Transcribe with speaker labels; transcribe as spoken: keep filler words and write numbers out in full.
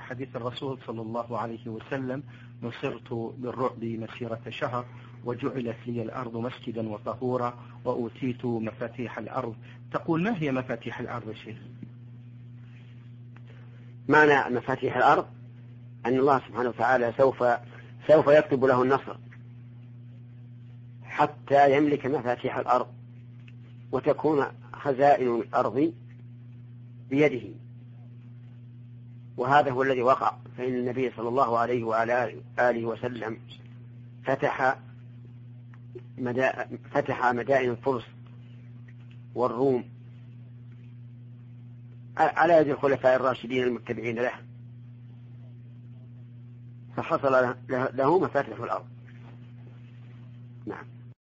Speaker 1: حديث الرسول صلى الله عليه وسلم: نصرت بالرعب مسيرة شهر وجعلت لي الأرض مسجدا وطهورا وأوتيت مفاتيح الأرض. تقول ما هي مفاتيح الأرض يا شيخ؟
Speaker 2: معنى مفاتيح الأرض أن الله سبحانه وتعالى سوف سوف يكتب له النصر حتى يملك مفاتيح الأرض وتكون خزائن الأرض بيده، وهذا هو الذي وقع. فإن النبي صلى الله عليه وعلى آله وسلم فتح مدا... فتح مدائن الفرس والروم على يد الخلفاء الراشدين المتبعين له، فحصل له مفاتيح الأرض. نعم.